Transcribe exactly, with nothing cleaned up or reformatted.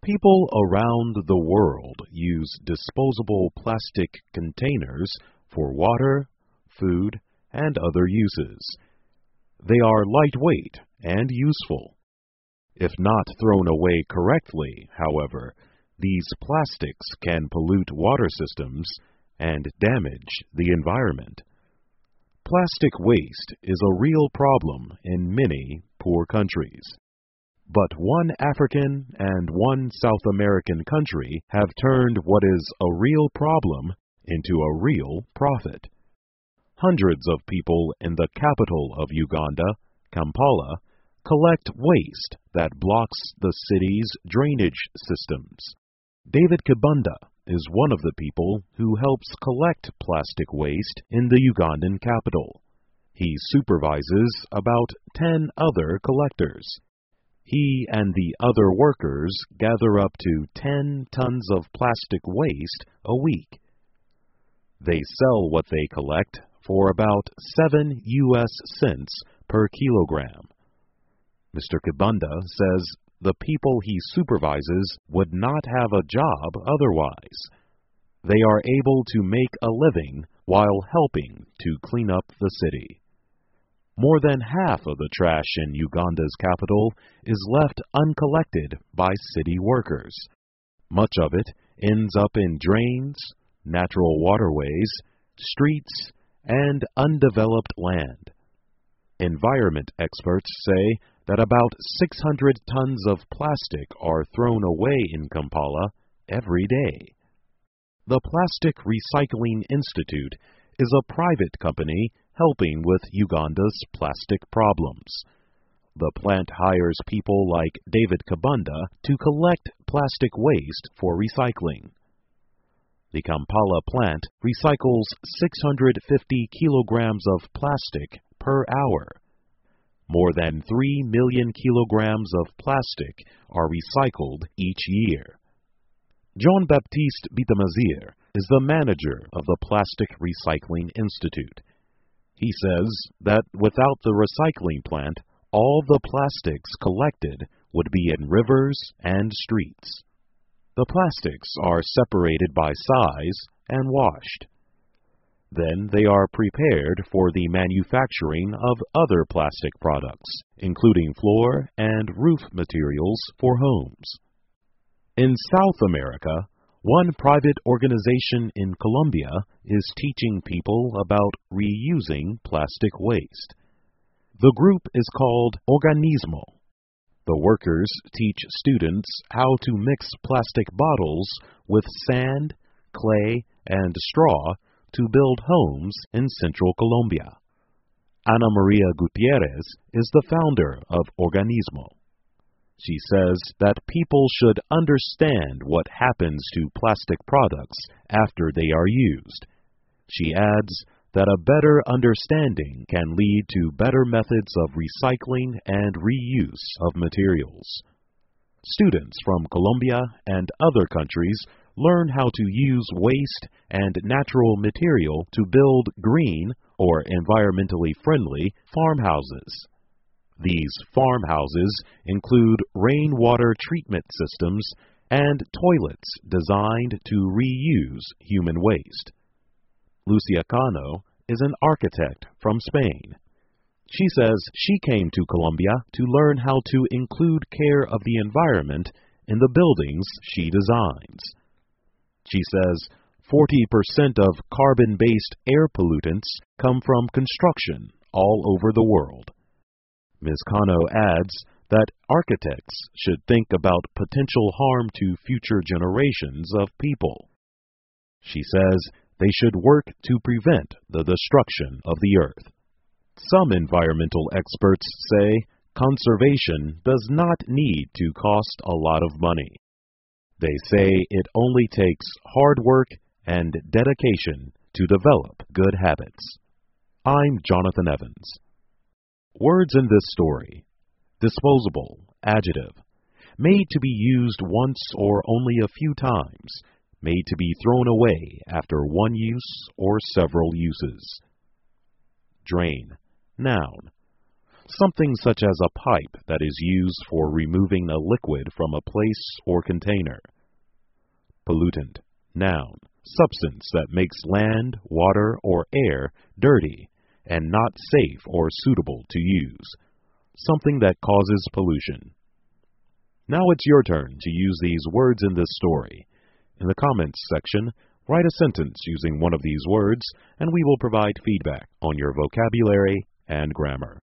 People around the world use disposable plastic containers for water, food, and other uses. They are lightweight and useful. If not thrown away correctly, however, these plastics can pollute water systems and damage the environment. Plastic waste is a real problem in many poor countries. But one African and one South American country have turned what is a real problem into a real profit. Hundreds of people in the capital of Uganda, Kampala, collect waste that blocks the city's drainage systems. David Kibanda is one of the people who helps collect plastic waste in the Ugandan capital. He supervises about ten other collectors. He and the other workers gather up to ten tons of plastic waste a week. They sell what they collect for about seven U S cents per kilogram. Mister Kibanda says the people he supervises would not have a job otherwise. They are able to make a living while helping to clean up the city. More than half of the trash in Uganda's capital is left uncollected by city workers. Much of it ends up in drains, natural waterways, streets, and undeveloped land. Environment experts say that about six hundred tons of plastic are thrown away in Kampala every day. The Plastic Recycling Institute is a private company helping with Uganda's plastic problems. The plant hires people like David Kibanda to collect plastic waste for recycling. The Kampala plant recycles six hundred fifty kilograms of plastic per hour. More than three million kilograms of plastic are recycled each year. Jean-Baptiste Bitamazir is the manager of the Plastic Recycling Institute. He says that without the recycling plant, all the plastics collected would be in rivers and streets. The plastics are separated by size and washed. Then they are prepared for the manufacturing of other plastic products, including floor and roof materials for homes. In South America, one private organization in Colombia is teaching people about reusing plastic waste. The group is called Organismo. The workers teach students how to mix plastic bottles with sand, clay, and straw to build homes in central Colombia. Ana Maria Gutierrez is the founder of Organismo. She says that people should understand what happens to plastic products after they are used. She adds that a better understanding can lead to better methods of recycling and reuse of materials. Students from Colombia and other countries learn how to use waste and natural material to build green or environmentally friendly farmhouses. These farmhouses include rainwater treatment systems and toilets designed to reuse human waste. Lucia Cano is an architect from Spain. She says she came to Colombia to learn how to include care of the environment in the buildings she designs. She says forty percent of carbon-based air pollutants come from construction all over the world. Miz Cano adds that architects should think about potential harm to future generations of people. She says they should work to prevent the destruction of the earth. Some environmental experts say conservation does not need to cost a lot of money. They say it only takes hard work and dedication to develop good habits. I'm Jonathan Evans. Words in this story: disposable, adjective, made to be used once or only a few times, made to be thrown away after one use or several uses. Drain, noun, something such as a pipe that is used for removing a liquid from a place or container. Pollutant, noun, substance that makes land, water, or air dirty and not safe or suitable to use, something that causes pollution. Now it's your turn to use these words in this story. In the comments section, write a sentence using one of these words, and we will provide feedback on your vocabulary and grammar.